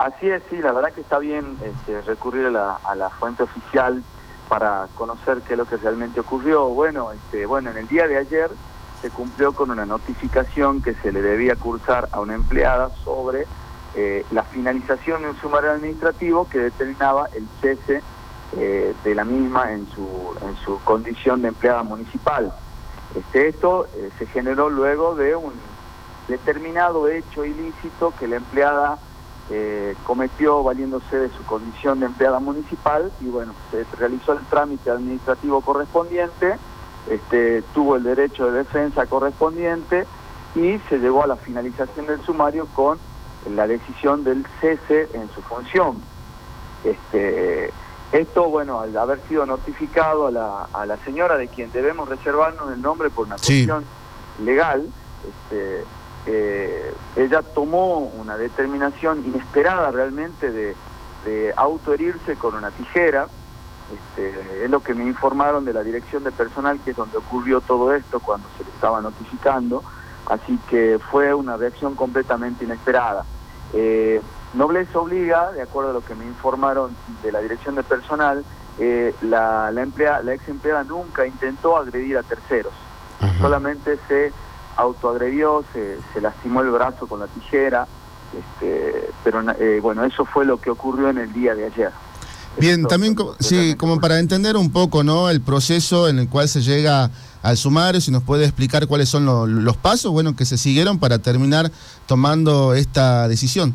Así es, sí, la verdad que está bien recurrir a la fuente oficial para conocer qué es lo que realmente ocurrió. Bueno, en el día de ayer se cumplió con una notificación que se le debía cursar a una empleada sobre la finalización de un sumario administrativo que determinaba el cese de la misma en su condición de empleada municipal. Esto se generó luego de un determinado hecho ilícito que la empleada cometió valiéndose de su condición de empleada municipal y bueno, se realizó el trámite administrativo correspondiente, tuvo el derecho de defensa correspondiente y se llegó a la finalización del sumario con la decisión del cese en su función. Esto, bueno, al haber sido notificado a la señora de quien debemos reservarnos el nombre por una cuestión legal, ella tomó una determinación inesperada realmente de autoherirse con una tijera. Es lo que me informaron de la dirección de personal, que es donde ocurrió todo esto cuando se le estaba notificando, así que fue una reacción completamente inesperada. Nobleza obliga, de acuerdo a lo que me informaron de la dirección de personal, la ex empleada nunca intentó agredir a terceros. Ajá. Solamente se autoagredió, se lastimó el brazo con la tijera, pero bueno, eso fue lo que ocurrió en el día de ayer. Bien, también como para entender un poco, ¿no?, el proceso en el cual se llega al sumario, si nos puede explicar cuáles son los pasos, bueno, que se siguieron para terminar tomando esta decisión.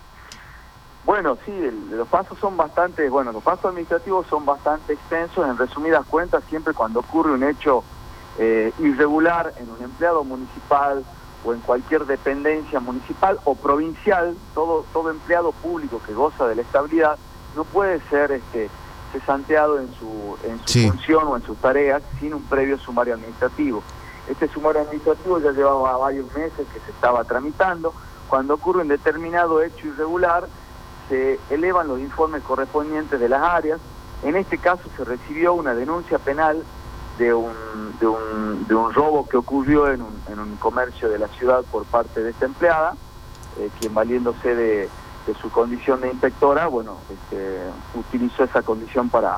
Bueno, sí, los pasos son bastante, los pasos administrativos son bastante extensos. En resumidas cuentas, siempre cuando ocurre un hecho irregular en un empleado municipal o en cualquier dependencia municipal o provincial, todo empleado público que goza de la estabilidad no puede ser cesanteado en su función o en sus tareas sin un previo sumario administrativo. Este sumario administrativo ya llevaba varios meses que se estaba tramitando. Cuando ocurre un determinado hecho irregular, se elevan los informes correspondientes de las áreas. En este caso se recibió una denuncia penal de un robo que ocurrió en un comercio de la ciudad por parte de esta empleada, quien valiéndose de su condición de inspectora, utilizó esa condición para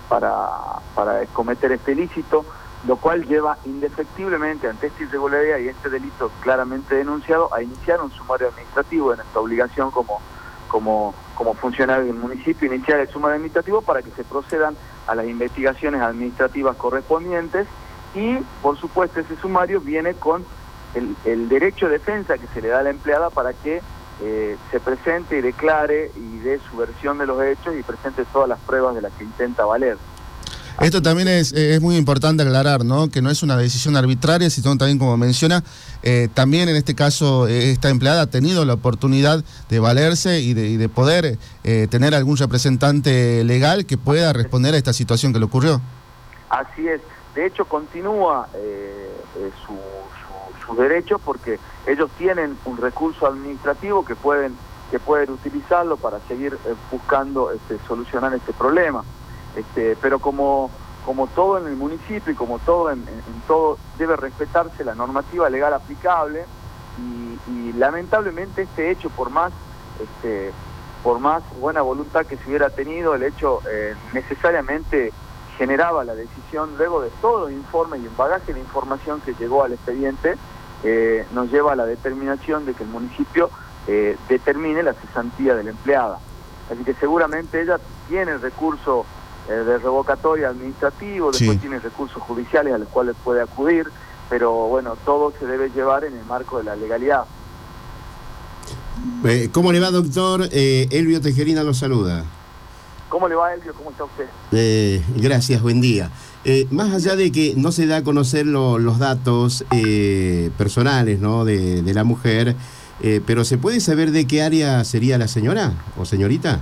cometer este ilícito, lo cual lleva indefectiblemente ante esta irregularidad y este delito claramente denunciado a iniciar un sumario administrativo. En esta obligación como funcionario del municipio, iniciar el sumario administrativo para que se procedan a las investigaciones administrativas correspondientes y, por supuesto, ese sumario viene con el derecho de defensa que se le da a la empleada para que se presente y declare y dé su versión de los hechos y presente todas las pruebas de las que intenta valer. Esto también es muy importante aclarar, ¿no?, que no es una decisión arbitraria, sino también, como menciona, también en este caso esta empleada ha tenido la oportunidad de valerse y de poder tener algún representante legal que pueda responder a esta situación que le ocurrió. Así es. De hecho, continúa sus derechos porque ellos tienen un recurso administrativo que pueden utilizarlo para seguir buscando solucionar este problema. Pero como todo en el municipio y como todo en todo debe respetarse la normativa legal aplicable y lamentablemente este hecho, por más buena voluntad que se hubiera tenido, el hecho necesariamente generaba la decisión luego de todo el informe y un bagaje de información que llegó al expediente, nos lleva a la determinación de que el municipio determine la cesantía de la empleada. Así que seguramente ella tiene el recurso de revocatoria administrativo, después tiene recursos judiciales a los cuales puede acudir, pero bueno, todo se debe llevar en el marco de la legalidad. ¿Cómo le va, doctor? Elvio Tejerina lo saluda. ¿Cómo le va, Elvio? ¿Cómo está usted? Gracias, buen día. Más allá de que no se da a conocer los datos personales, ¿no?, de la mujer, pero ¿se puede saber de qué área sería la señora o señorita?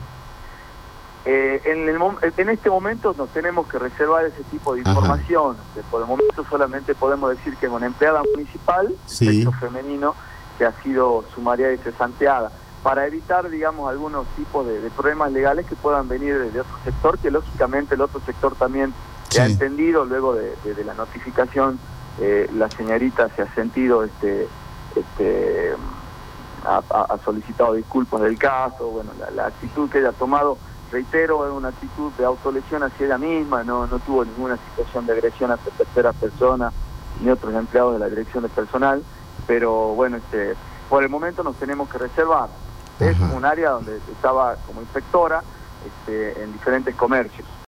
En este momento nos tenemos que reservar ese tipo de información. Por el momento solamente podemos decir que es una empleada municipal, sexo femenino, que ha sido sumariada y cesanteada, para evitar, digamos, algunos tipos de problemas legales que puedan venir de otro sector, que lógicamente el otro sector también se ha entendido. Luego de la notificación, la señorita se ha sentido ha solicitado disculpas del caso. Bueno, la actitud que ella ha tomado, reitero, es una actitud de autolesión hacia ella misma, no tuvo ninguna situación de agresión hacia terceras personas ni otros empleados de la dirección de personal, pero bueno, por el momento nos tenemos que reservar. Es un área donde estaba como inspectora en diferentes comercios.